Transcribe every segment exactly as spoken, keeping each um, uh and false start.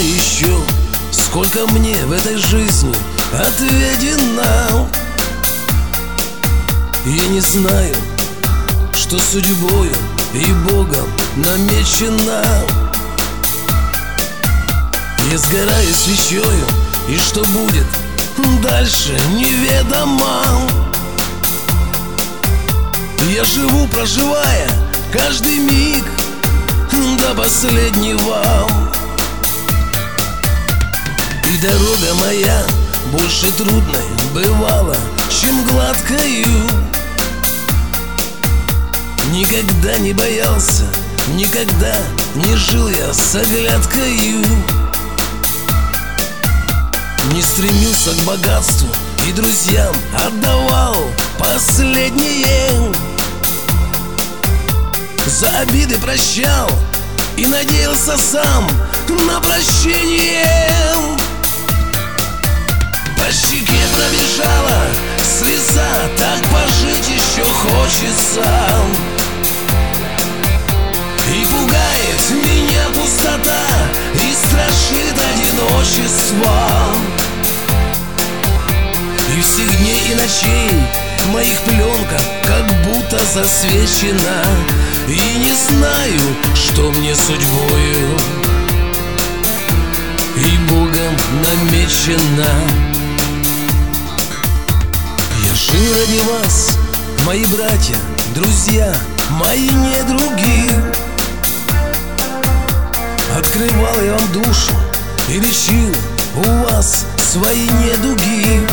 знаю еще, сколько мне в этой жизни отведено. Я не знаю, что судьбою и Богом намечено. Я сгораю свечою, и что будет дальше неведомо. Я живу, проживая каждый миг до последнего. И дорога моя больше трудной бывала, чем гладкою. Никогда не боялся, никогда не жил я с оглядкою. Не стремился к богатству и друзьям отдавал последнее. За обиды прощал и надеялся сам на прощение. По щеке пробежала слеза, так пожить еще хочется. И пугает меня пустота, и страшит одиночество. И всех дней и ночей моих пленка как будто засвечена. И не знаю, что мне судьбою и Богом намечено. Я жил ради вас, мои братья, друзья, мои недруги. Открывал я вам душу и лечил у вас свои недуги.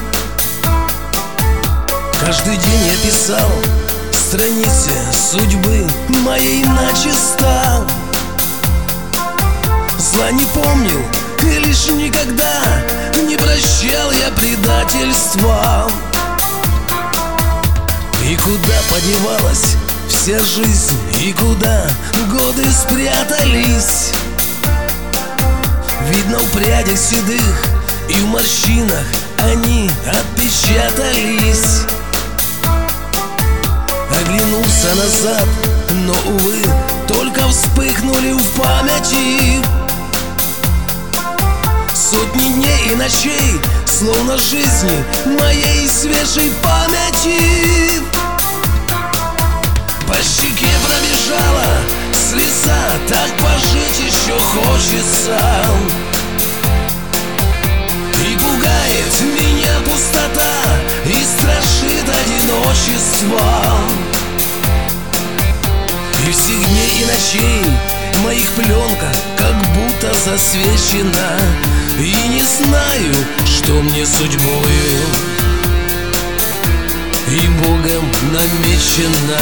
Каждый день я писал страницы судьбы моей начисто. Зла не помнил и лишь никогда не прощал я предательства. И куда подевалась вся жизнь, и куда годы спрятались? Видно, в прядях седых и в морщинах они отпечатались. Оглянулся назад, но, увы, только вспыхнули в памяти сотни дней и ночей, словно жизни моей свежей памяти. По щеке пробежала слеза, так пожить еще хочется. И пугает меня пустота, и страшит одиночество. И всех дней и ночей моих пленка как будто засвечена. И не знаю, что мне судьбою и Богом намечено.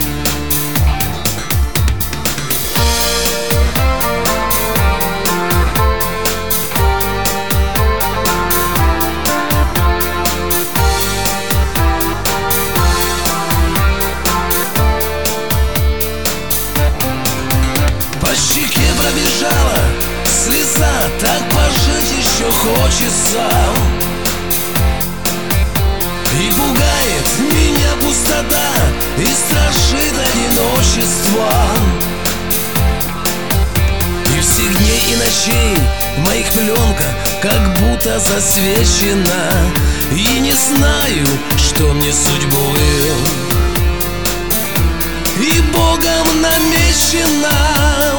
По щеке пробежала слеза, так пожить еще хочется. И пугает меня пустота, и страшит одиночество. И всех дней и ночей моих пленка как будто засвечена. И не знаю, что мне судьбою и Богом намечено.